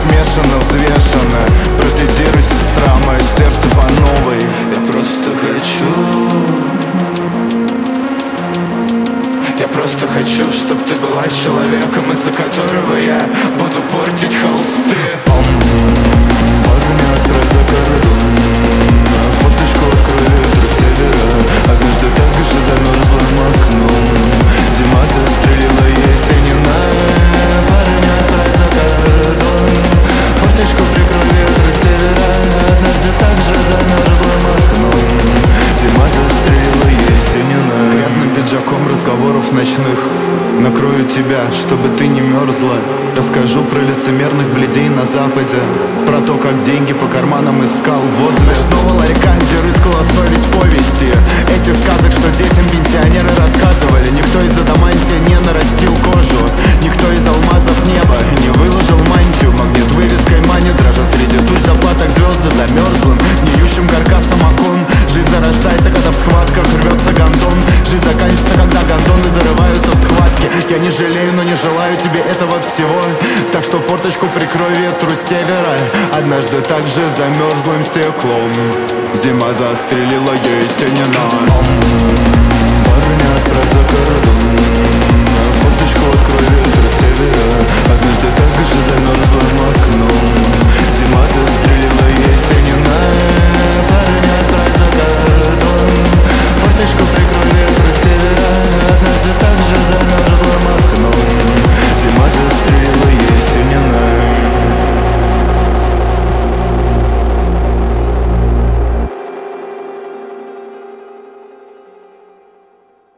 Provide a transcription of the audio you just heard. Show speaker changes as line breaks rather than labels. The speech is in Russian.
смешано, взвешено. Протезируй, сестра, мое сердце по новой.
Я просто хочу, чтоб ты была человеком, из-за которого я буду портить холсты.
Парня, открой за кордон, форточку открой, ветру севера. Однажды так же замерзлым окном зима застрелила Есенина. Парня, открой за кордон, форточку прикрой, ветру севера. Однажды так же замерзлым окном зима застрелила Есенина. Грязным пиджаком разговоров ночных накрою тебя, чтобы ты не мерзла. Расскажу про лицемерных блядей на западе, про то, как деньги по карманам искал возле ночного ларька, где рыскала совесть повести. Этих сказок, что детям пенсионеры рассказывали. Никто из адамантия не нарастил кожу, никто из алмазов неба не выложил мантию. Магнит вывеской манит, дрожат среди туч заплаток звезды замерзлым гниющим каркасом окон. Жизнь зарождается, когда в схватках рвется гондон. Жизнь заканчивается, когда гондоны зарываются в схватке. Я не жалею, но не желаю тебе этого всего. Так что форточку прикрой, ветру с севера. Однажды так же замерзлым стеклом зима застрелила Есенина. Парня, открой за кордон,